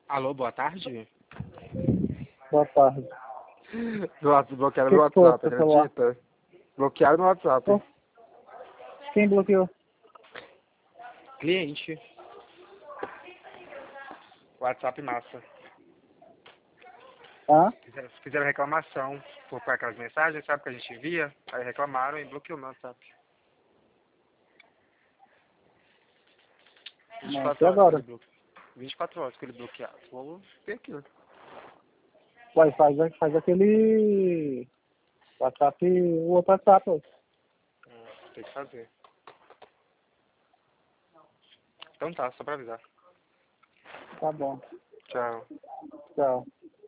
Alô, boa tarde? Boa tarde. Bloquearam Que meu que foi WhatsApp, pro celular? acredita? Bloquearam meu WhatsApp. Pô. Quem bloqueou? Cliente. WhatsApp massa. Hã? Fizeram reclamação por aquelas mensagens, sabe, que a gente via? Aí reclamaram e bloqueou meu WhatsApp. Não, 24 e horas que agora? ele bloqueou. 24 horas que ele bloqueado. Vou ver aqui, né? Uai, faz aquele WhatsApp, o outro WhatsApp, ó. Tem que fazer. Então tá, só pra avisar. Tá bom. Tchau. Tchau.